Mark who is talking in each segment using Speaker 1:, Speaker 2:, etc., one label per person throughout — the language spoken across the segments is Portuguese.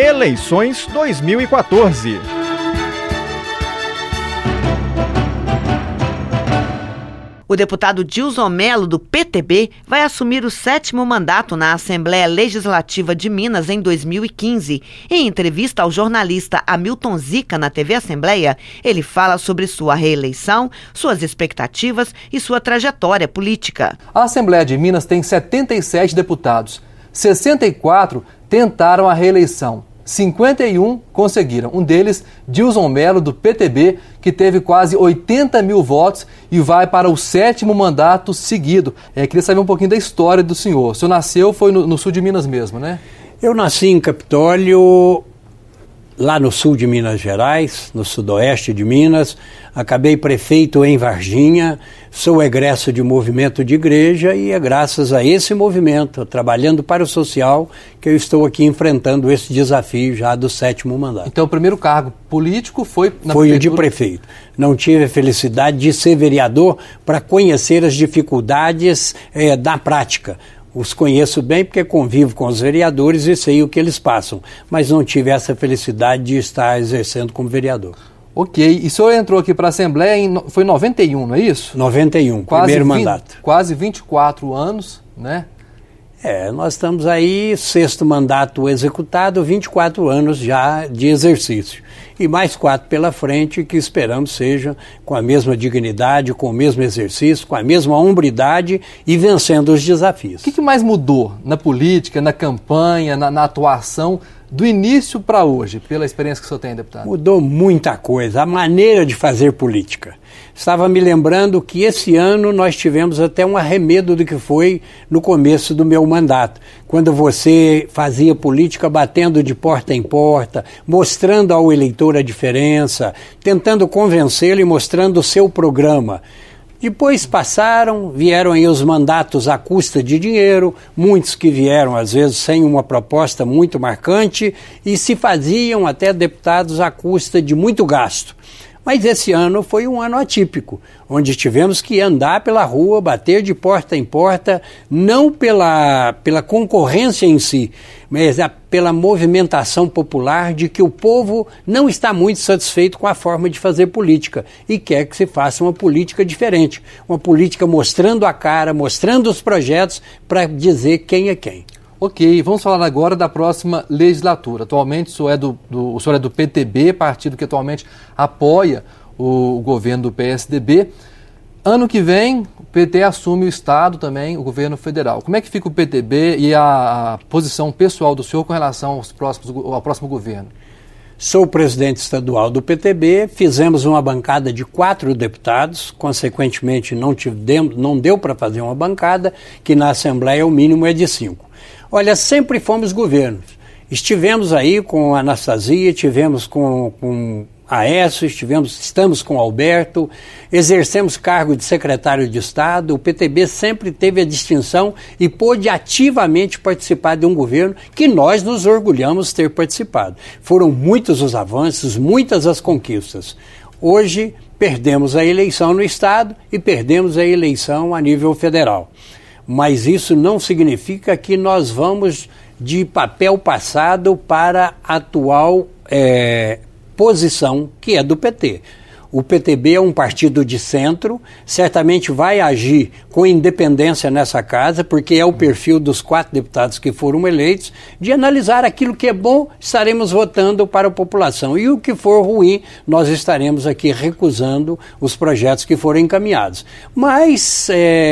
Speaker 1: Eleições 2014.
Speaker 2: O deputado Dilson Melo, do PTB, vai assumir o 7º mandato na Assembleia Legislativa de Minas em 2015. Em entrevista ao jornalista Hamilton Zica na TV Assembleia, ele fala sobre sua reeleição, suas expectativas e sua trajetória política.
Speaker 3: A Assembleia de Minas tem 77 deputados. 64 tentaram a reeleição. 51 conseguiram. Um deles, Dilson Melo, do PTB, que teve quase 80 mil votos e vai para o 7º mandato seguido. Queria saber um pouquinho da história do senhor. O senhor nasceu, foi no sul de Minas mesmo, né?
Speaker 4: Eu nasci em Capitólio, lá no sul de Minas Gerais, no sudoeste de Minas. Acabei prefeito em Varginha, sou egresso de movimento de igreja e é graças a esse movimento, trabalhando para o social, que eu estou aqui enfrentando esse desafio já do 7º mandato.
Speaker 3: Então o primeiro cargo político foi na
Speaker 4: Foi o de prefeito. Não tive a felicidade de ser vereador para conhecer as dificuldades da prática. Os conheço bem porque convivo com os vereadores e sei o que eles passam, mas não tive essa felicidade de estar exercendo como vereador.
Speaker 3: Ok, e o senhor entrou aqui para a Assembleia, foi em 91, não é isso?
Speaker 4: 91, primeiro mandato.
Speaker 3: Quase 24 anos, né?
Speaker 4: Nós estamos aí, 6º mandato executado, 24 anos já de exercício. E mais 4 pela frente que esperamos seja com a mesma dignidade, com o mesmo exercício, com a mesma hombridade e vencendo os desafios.
Speaker 3: O que mais mudou na política, na campanha, na atuação, do início para hoje, pela experiência que o senhor tem, deputado?
Speaker 4: Mudou muita coisa, a maneira de fazer política. Estava me lembrando que esse ano nós tivemos até um arremedo do que foi no começo do meu mandato, quando você fazia política batendo de porta em porta, mostrando ao eleitor a diferença, tentando convencê-lo e mostrando o seu programa. Depois vieram aí os mandatos à custa de dinheiro, muitos que vieram às vezes sem uma proposta muito marcante e se faziam até deputados à custa de muito gasto. Mas esse ano foi um ano atípico, onde tivemos que andar pela rua, bater de porta em porta, não pela concorrência em si, mas pela movimentação popular de que o povo não está muito satisfeito com a forma de fazer política e quer que se faça uma política diferente, uma política mostrando a cara, mostrando os projetos para dizer quem é quem.
Speaker 3: Ok, vamos falar agora da próxima legislatura. Atualmente o senhor é do PTB, partido que atualmente apoia o governo do PSDB. Ano que vem, o PT assume o Estado também, o governo federal. Como é que fica o PTB e a posição pessoal do senhor com relação ao próximo governo?
Speaker 4: Sou presidente estadual do PTB, fizemos uma bancada de 4 deputados, consequentemente não deu para fazer uma bancada, que na Assembleia o mínimo é de 5. Olha, sempre fomos governos. Estivemos aí com a Anastasia, tivemos com Aécio, estamos com Alberto, exercemos cargo de secretário de Estado. O PTB sempre teve a distinção e pôde ativamente participar de um governo que nós nos orgulhamos de ter participado. Foram muitos os avanços, muitas as conquistas. Hoje perdemos a eleição no Estado e perdemos a eleição a nível federal. Mas isso não significa que nós vamos de papel passado para a atual posição que é do PT. O PTB é um partido de centro, certamente vai agir com independência nessa casa, porque é o perfil dos 4 deputados que foram eleitos, de analisar aquilo que é bom, estaremos votando para a população. E o que for ruim, nós estaremos aqui recusando os projetos que foram encaminhados. Mas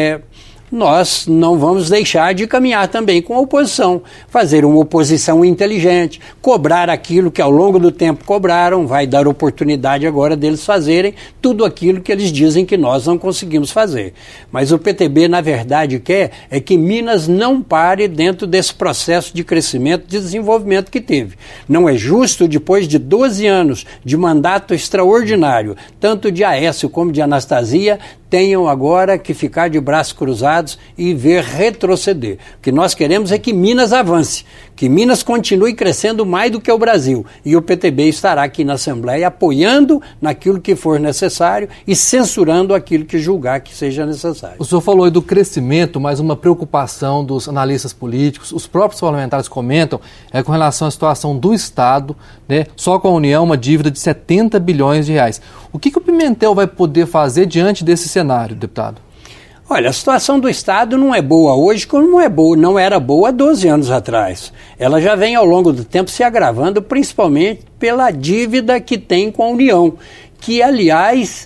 Speaker 4: nós não vamos deixar de caminhar também com a oposição, fazer uma oposição inteligente, cobrar aquilo que ao longo do tempo cobraram, vai dar oportunidade agora deles fazerem tudo aquilo que eles dizem que nós não conseguimos fazer. Mas o PTB, na verdade, quer é que Minas não pare dentro desse processo de crescimento e de desenvolvimento que teve. Não é justo, depois de 12 anos de mandato extraordinário, tanto de Aécio como de Anastasia, tenham agora que ficar de braços cruzados e ver retroceder. O que nós queremos é que Minas avance, que Minas continue crescendo mais do que o Brasil. E o PTB estará aqui na Assembleia apoiando naquilo que for necessário e censurando aquilo que julgar que seja necessário.
Speaker 3: O senhor falou aí do crescimento, mas uma preocupação dos analistas políticos, os próprios parlamentares comentam, com relação à situação do Estado, né, só com a União, uma dívida de 70 bilhões de reais. O que o Pimentel vai poder fazer diante desse cenário, deputado?
Speaker 4: Olha, a situação do Estado não é boa hoje como não era boa há 12 anos atrás. Ela já vem ao longo do tempo se agravando, principalmente pela dívida que tem com a União, que, aliás,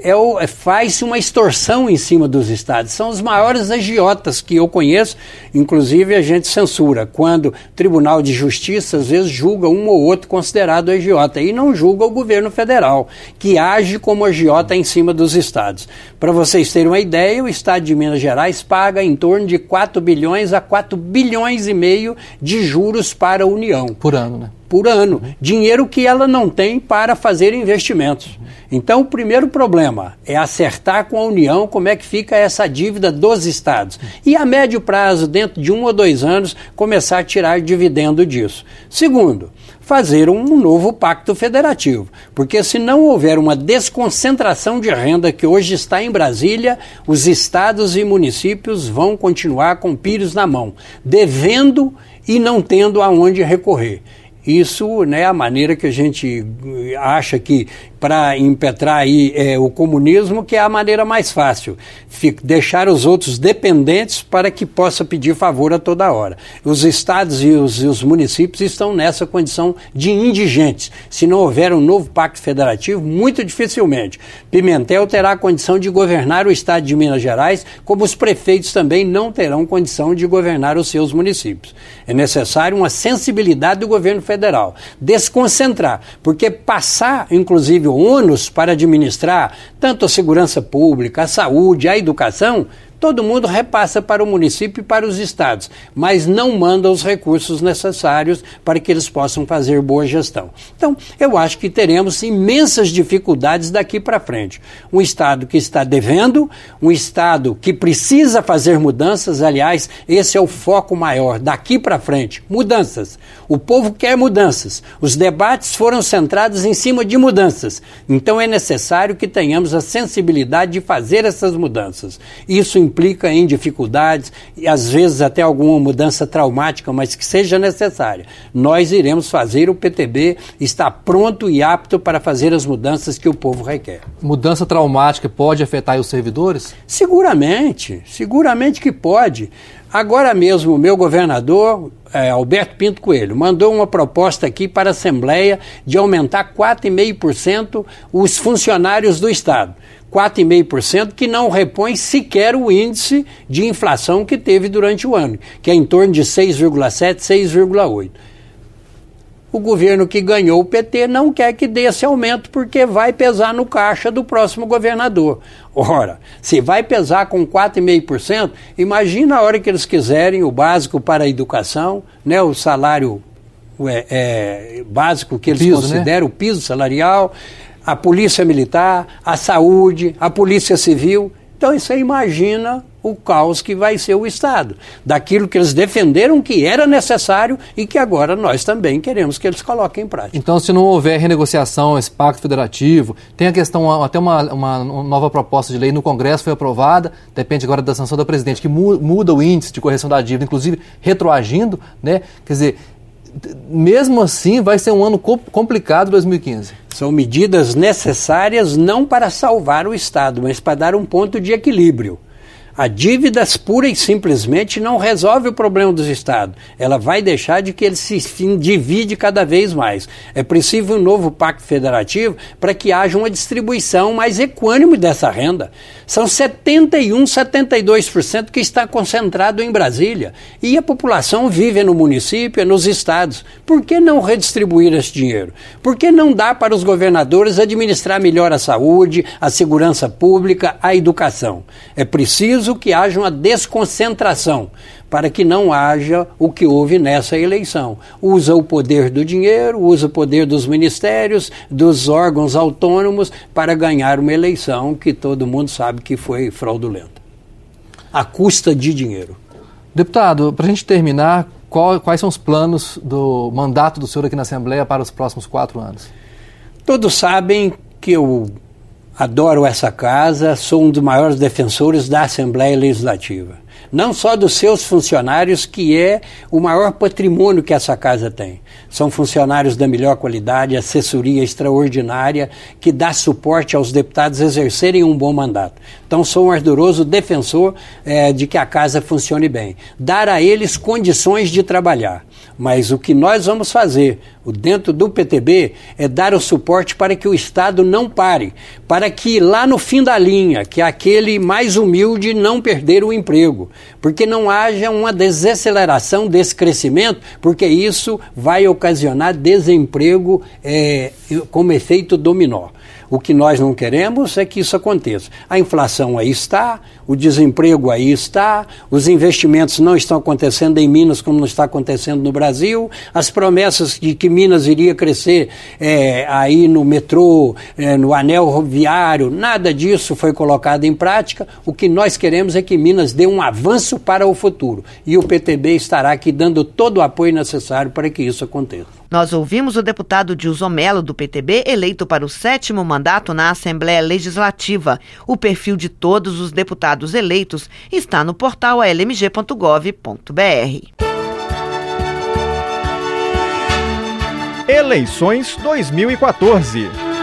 Speaker 4: faz uma extorsão em cima dos estados. São os maiores agiotas que eu conheço, inclusive a gente censura, quando o Tribunal de Justiça às vezes julga um ou outro considerado agiota e não julga o governo federal, que age como agiota em cima dos estados. Para vocês terem uma ideia, o estado de Minas Gerais paga em torno de 4 bilhões a 4 bilhões e meio de juros para a União.
Speaker 3: Por ano, né?
Speaker 4: Por ano. Dinheiro que ela não tem para fazer investimentos. Então, o primeiro problema é acertar com a União como é que fica essa dívida dos estados. E a médio prazo, dentro de 1 ou 2 anos, começar a tirar dividendo disso. Segundo, fazer um novo pacto federativo. Porque se não houver uma desconcentração de renda que hoje está em Brasília, os estados e municípios vão continuar com pires na mão, devendo e não tendo aonde recorrer. Isso, né, a maneira que a gente acha que para impetrar aí o comunismo, que é a maneira mais fácil, deixar os outros dependentes para que possa pedir favor a toda hora. Os estados e os municípios estão nessa condição de indigentes. Se não houver um novo pacto federativo, muito dificilmente Pimentel terá a condição de governar o estado de Minas Gerais, como os prefeitos também não terão condição de governar os seus municípios. É necessário uma sensibilidade do governo federal, desconcentrar, porque passar, inclusive, ônus para administrar tanto a segurança pública, a saúde, a educação, todo mundo repassa para o município e para os estados, mas não manda os recursos necessários para que eles possam fazer boa gestão. Então, eu acho que teremos imensas dificuldades daqui para frente. Um estado que está devendo, um estado que precisa fazer mudanças, aliás, esse é o foco maior daqui para frente, mudanças. O povo quer mudanças. Os debates foram centrados em cima de mudanças. Então, é necessário que tenhamos a sensibilidade de fazer essas mudanças. Isso implica em dificuldades e às vezes até alguma mudança traumática, mas que seja necessária. Nós iremos fazer, o PTB está pronto e apto para fazer as mudanças que o povo requer.
Speaker 3: Mudança traumática pode afetar os servidores?
Speaker 4: Seguramente que pode. Agora mesmo o meu governador, Alberto Pinto Coelho, mandou uma proposta aqui para a Assembleia de aumentar 4,5% os funcionários do Estado. 4,5% que não repõe sequer o índice de inflação que teve durante o ano, que é em torno de 6,7%, 6,8%. O governo que ganhou o PT não quer que dê esse aumento porque vai pesar no caixa do próximo governador. Ora, se vai pesar com 4,5%, imagina a hora que eles quiserem o básico para a educação, né, o salário básico que eles consideram, né? O piso salarial, a polícia militar, a saúde, a polícia civil. Então você imagina o caos que vai ser o Estado, daquilo que eles defenderam que era necessário e que agora nós também queremos que eles coloquem em prática.
Speaker 3: Então, se não houver renegociação, esse pacto federativo, tem a questão, até uma nova proposta de lei no Congresso foi aprovada, depende agora da sanção da presidente, que muda o índice de correção da dívida, inclusive retroagindo, né? Quer dizer, mesmo assim vai ser um ano complicado 2015.
Speaker 4: São medidas necessárias não para salvar o Estado, mas para dar um ponto de equilíbrio. A dívida pura e simplesmente não resolve o problema dos estados. Ela vai deixar de que ele se divide cada vez mais. É preciso um novo pacto federativo para que haja uma distribuição mais equânime dessa renda. São 71%, 72% que está concentrado em Brasília. E a população vive no município e nos estados. Por que não redistribuir esse dinheiro? Por que não dar para os governadores administrar melhor a saúde, a segurança pública, a educação? É preciso que haja uma desconcentração, para que não haja o que houve nessa eleição. Usa o poder do dinheiro, usa o poder dos ministérios, dos órgãos autônomos para ganhar uma eleição que todo mundo sabe que foi fraudulenta, à custa de dinheiro.
Speaker 3: Deputado, para a gente terminar, quais são os planos do mandato do senhor aqui na Assembleia para os próximos 4 anos?
Speaker 4: Todos sabem que eu adoro essa casa, sou um dos maiores defensores da Assembleia Legislativa. Não só dos seus funcionários, que é o maior patrimônio que essa casa tem. São funcionários da melhor qualidade, assessoria extraordinária, que dá suporte aos deputados exercerem um bom mandato. Então sou um ardoroso defensor de que a casa funcione bem. Dar a eles condições de trabalhar. Mas o que nós vamos fazer dentro do PTB é dar o suporte para que o Estado não pare, para que lá no fim da linha, que é aquele mais humilde, não perder o emprego, porque não haja uma desaceleração desse crescimento, porque isso vai ocasionar desemprego como efeito dominó. O que nós não queremos é que isso aconteça. A inflação aí está, o desemprego aí está, os investimentos não estão acontecendo em Minas como não está acontecendo no Brasil, as promessas de que Minas iria crescer aí no metrô, no anel rodoviário, nada disso foi colocado em prática. O que nós queremos é que Minas dê um avanço para o futuro. E o PTB estará aqui dando todo o apoio necessário para que isso aconteça.
Speaker 2: Nós ouvimos o deputado Dilson Mello, do PTB, eleito para o 7º mandato na Assembleia Legislativa. O perfil de todos os deputados eleitos está no portal almg.gov.br.
Speaker 1: Eleições 2014.